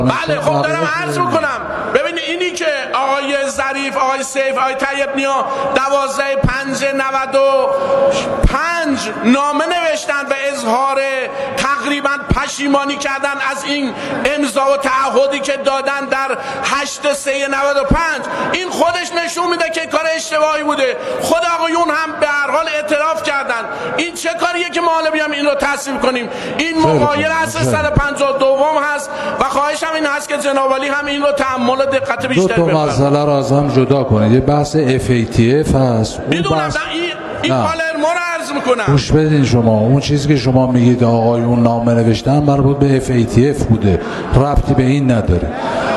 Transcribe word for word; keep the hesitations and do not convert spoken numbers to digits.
بله خب دارم عرض میکنم. ببینید اینی که آقای ظریف، آقای سیف، آقای طیب نیا دوازده پنج نود و پنج نامه نوشتن و اظهار تقریبا پشیمانی کردن از این امضا و تعهدی که دادن در هشت سه نود و پنج. این خودش نشون میده که کار اشتباهی بوده. خود آقایون هم به هر حال اعتراف کردن. این چه کاریه که ما حالا بیام این رو تصویب کنیم؟ این مغایر اصل صد و پنجاه و دو هست و خواهشم این هست که جناب عالی هم این رو تأمل و دقت بیشتر بفرمایید. دو تا مسئله رو از هم جدا کنید. یه بحث اف ای تی اف هست. میدونم بحث... این این پالرمو رو عرض میکنم. گوش بدین شما. اون چیزی که شما میگید آقایون نامه نوشتن مربوط به اف ای تی اف بوده، ربطی به این نداره.